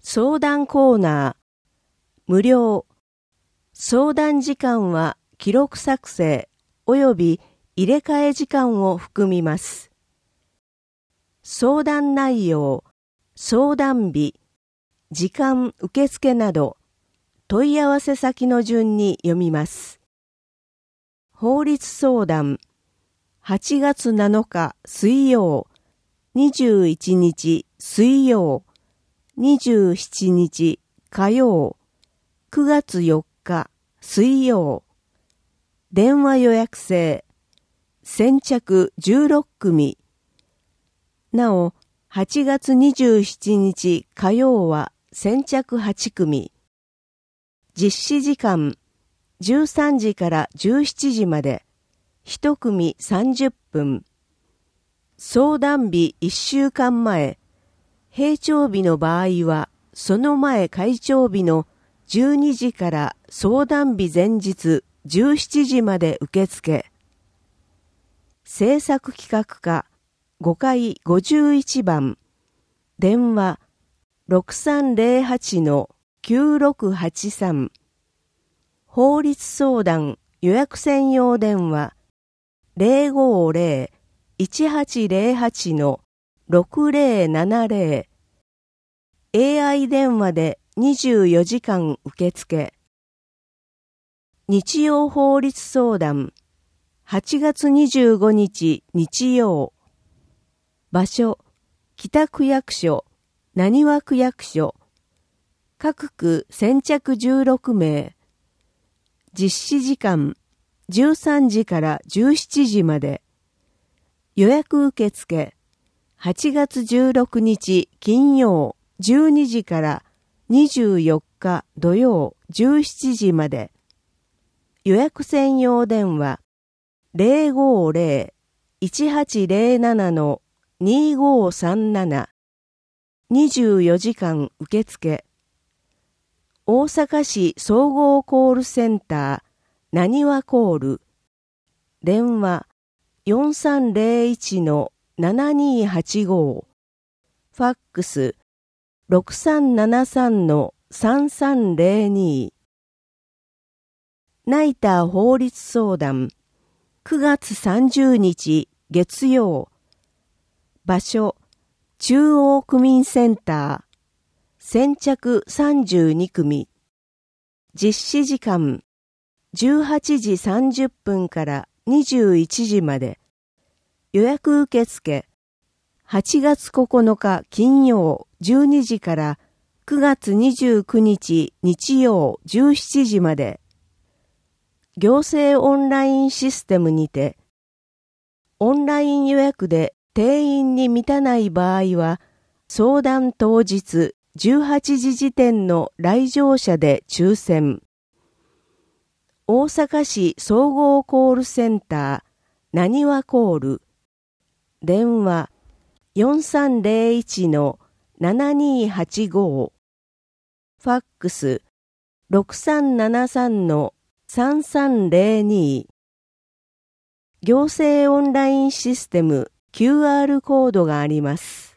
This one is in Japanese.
相談コーナー、無料。相談時間は記録作成及び入れ替え時間を含みます。相談内容、相談日、時間受付など、問い合わせ先の順に読みます。法律相談、8月7日水曜、21日水曜、27日火曜、9月4日水曜、電話予約制、先着16組。なお、8月27日火曜は先着8組。実施時間、13時から17時まで、1組30分。相談日1週間前、閉庁日の場合は、その前開庁日の12時から相談日前日17時まで受付。制作企画課5階51番、電話6308-9683。法律相談予約専用電話 050-1808-6070。AI 電話で24時間受付。日曜法律相談8月25日日曜。場所、北区役所、浪速区役所。各区先着16名。実施時間、13時から17時まで。予約受付、8月16日金曜12時から24日土曜17時まで。予約専用電話、050-1807-2537。24時間受付。大阪市総合コールセンター、なにわコール。電話4301-7285。ファックス6373-3302。ナイター法律相談9月30日月曜。場所、中央区民センター。先着32組。実施時間、18時30分から21時まで。予約受付、8月9日金曜12時から9月29日日曜17時まで。行政オンラインシステムにて、オンライン予約で定員に満たない場合は、相談当日18時時点の来場者で抽選。大阪市総合コールセンター、なにわコール。電話4301-7285。ファックス6373-3302。行政オンラインシステム QR コードがあります。